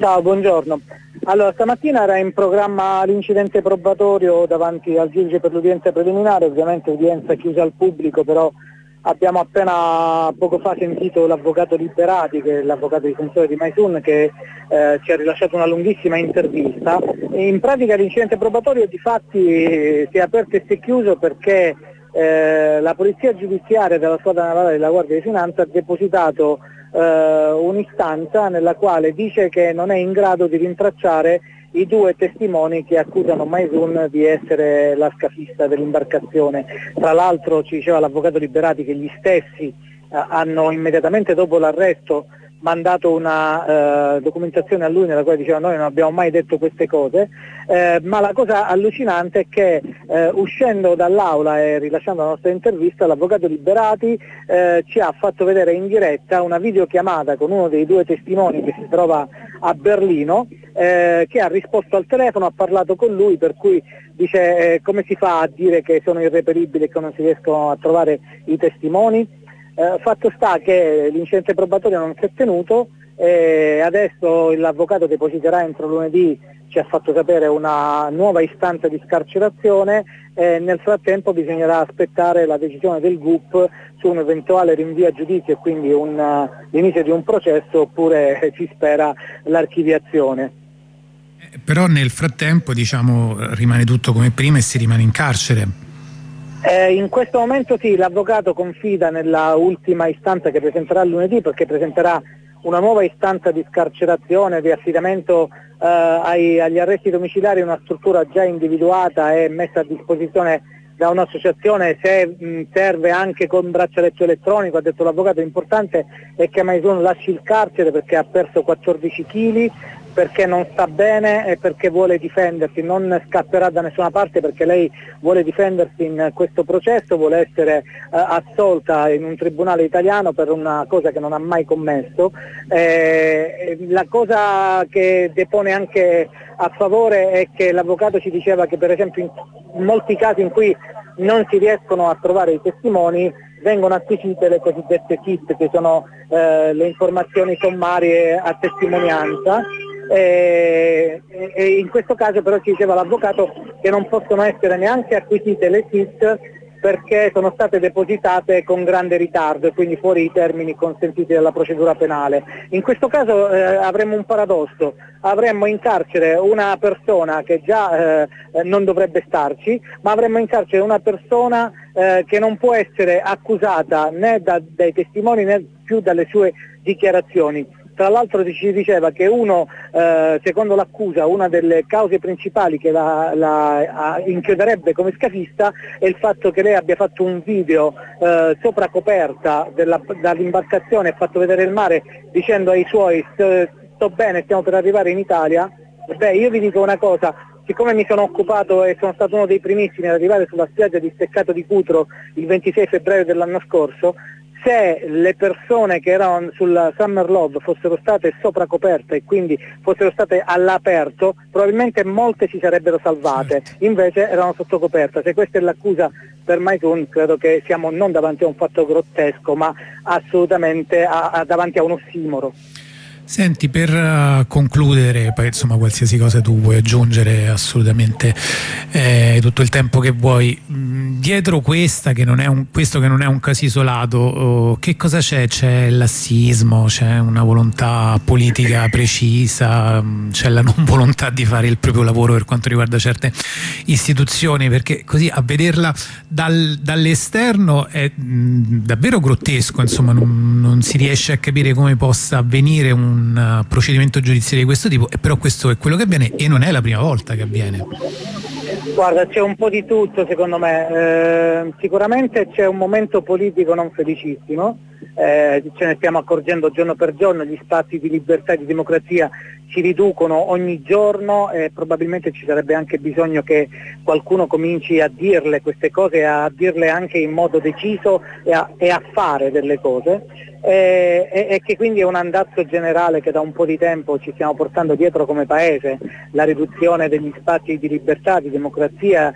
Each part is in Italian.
Ciao, buongiorno. Allora, stamattina era in programma l'incidente probatorio davanti al giudice per l'udienza preliminare, ovviamente udienza chiusa al pubblico, però abbiamo appena poco fa sentito l'avvocato Liberati, che è l'avvocato difensore di Maysoon, che ci ha rilasciato una lunghissima intervista. E in pratica l'incidente probatorio di fatti si è aperto e si è chiuso perché la polizia giudiziaria della squadra navale della Guardia di Finanza ha depositato un'istanza nella quale dice che non è in grado di rintracciare i due testimoni che accusano Maysoon di essere la scafista dell'imbarcazione. Tra l'altro ci diceva l'avvocato Liberati che gli stessi hanno immediatamente dopo l'arresto mandato una documentazione a lui nella quale diceva noi non abbiamo mai detto queste cose, ma la cosa allucinante è che uscendo dall'aula e rilasciando la nostra intervista l'avvocato Liberati ci ha fatto vedere in diretta una videochiamata con uno dei due testimoni che si trova a Berlino, che ha risposto al telefono, ha parlato con lui, per cui dice come si fa a dire che sono irreperibili e che non si riescono a trovare i testimoni. Fatto sta che l'incidente probatorio non si è tenuto e adesso l'avvocato depositerà entro lunedì, ci ha fatto sapere, una nuova istanza di scarcerazione e nel frattempo bisognerà aspettare la decisione del GUP su un eventuale rinvio a giudizio e quindi l'inizio di un processo oppure si spera l'archiviazione. Però nel frattempo rimane tutto come prima e si rimane in carcere. In questo momento sì, l'avvocato confida nella ultima istanza che presenterà lunedì, perché presenterà una nuova istanza di scarcerazione, di affidamento agli arresti domiciliari, una struttura già individuata e messa a disposizione da un'associazione, se serve anche con braccialetto elettronico. Ha detto l'avvocato, l'importante è che Maysoon lasci il carcere perché ha perso 14 kg, perché non sta bene e perché vuole difendersi, non scapperà da nessuna parte perché lei vuole difendersi in questo processo, vuole essere assolta in un tribunale italiano per una cosa che non ha mai commesso. La cosa che depone anche a favore è che l'avvocato ci diceva che per esempio in molti casi in cui non si riescono a trovare i testimoni vengono acquisite le cosiddette kit, che sono le informazioni sommarie a testimonianza. E in questo caso però ci diceva l'avvocato che non possono essere neanche acquisite le kit perché sono state depositate con grande ritardo e quindi fuori i termini consentiti dalla procedura penale. In questo caso avremmo un paradosso, avremmo in carcere una persona che già non dovrebbe starci, ma avremmo in carcere una persona che non può essere accusata né dai testimoni né più dalle sue dichiarazioni. Tra l'altro ci diceva che secondo l'accusa, una delle cause principali che la inchioderebbe come scafista è il fatto che lei abbia fatto un video sopra coperta dall'imbarcazione e fatto vedere il mare dicendo ai suoi sto bene, stiamo per arrivare in Italia. Beh, io vi dico una cosa, siccome mi sono occupato e sono stato uno dei primissimi ad arrivare sulla spiaggia di Steccato di Cutro il 26 febbraio dell'anno scorso, se le persone che erano sul Summer Love fossero state sopra coperta e quindi fossero state all'aperto, probabilmente molte si sarebbero salvate, invece erano sotto coperta. Se questa è l'accusa per Maysoon, credo che siamo non davanti a un fatto grottesco, ma assolutamente davanti a un ossimoro. Senti, per concludere, poi insomma qualsiasi cosa tu vuoi aggiungere assolutamente tutto il tempo che vuoi, dietro questo che non è un caso isolato, che cosa c'è? C'è lassismo, c'è una volontà politica precisa, c'è la non volontà di fare il proprio lavoro per quanto riguarda certe istituzioni, perché così a vederla dall'esterno è davvero grottesco, insomma non si riesce a capire come possa avvenire un procedimento giudiziario di questo tipo, e però questo è quello che avviene e non è la prima volta che avviene. Guarda, c'è un po' di tutto secondo me, sicuramente c'è un momento politico non felicissimo, ce ne stiamo accorgendo giorno per giorno, gli spazi di libertà e di democrazia si riducono ogni giorno e probabilmente ci sarebbe anche bisogno che qualcuno cominci a dirle queste cose, a dirle anche in modo deciso e a fare delle cose. E che quindi è un andazzo generale che da un po' di tempo ci stiamo portando dietro come paese, la riduzione degli spazi di libertà, di democrazia,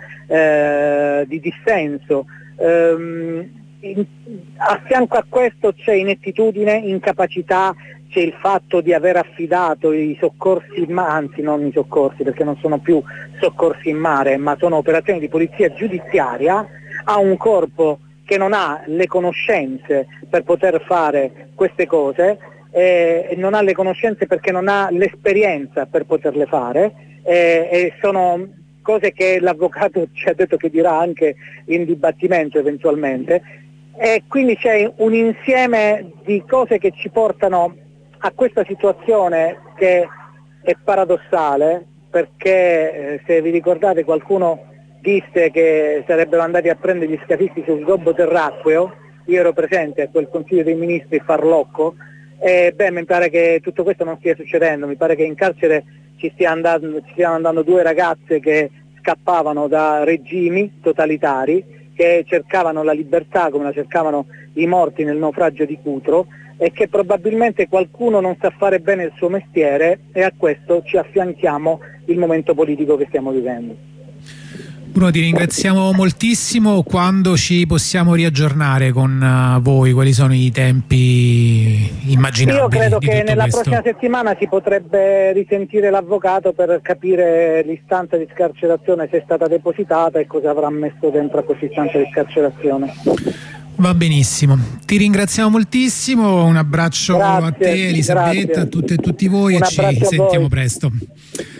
di dissenso. A fianco a questo c'è inettitudine, incapacità c'è il fatto di aver affidato i soccorsi, anzi non i soccorsi perché non sono più soccorsi in mare, ma sono operazioni di polizia giudiziaria, a un corpo che non ha le conoscenze per poter fare queste cose, non ha le conoscenze perché non ha l'esperienza per poterle fare, e sono cose che l'avvocato ci ha detto che dirà anche in dibattimento eventualmente, e quindi c'è un insieme di cose che ci portano a questa situazione che è paradossale, perché se vi ricordate qualcuno disse che sarebbero andati a prendere gli scafisti sul gobbo terracqueo, io ero presente a quel Consiglio dei Ministri farlocco, e mi pare che tutto questo non stia succedendo, mi pare che in carcere ci stiano andando due ragazze che scappavano da regimi totalitari, che cercavano la libertà come la cercavano i morti nel naufragio di Cutro, e che probabilmente qualcuno non sa fare bene il suo mestiere, e a questo ci affianchiamo il momento politico che stiamo vivendo. Bruno, ti ringraziamo moltissimo. Quando ci possiamo riaggiornare con voi? Quali sono i tempi immaginabili? Io credo che nella questo? prossima settimana si potrebbe risentire l'avvocato per capire l'istanza di scarcerazione, se è stata depositata e cosa avrà messo dentro a questa istanza di scarcerazione. Va benissimo, ti ringraziamo moltissimo, un abbraccio a te Elisabetta, a tutte e tutti voi, e ci sentiamo presto.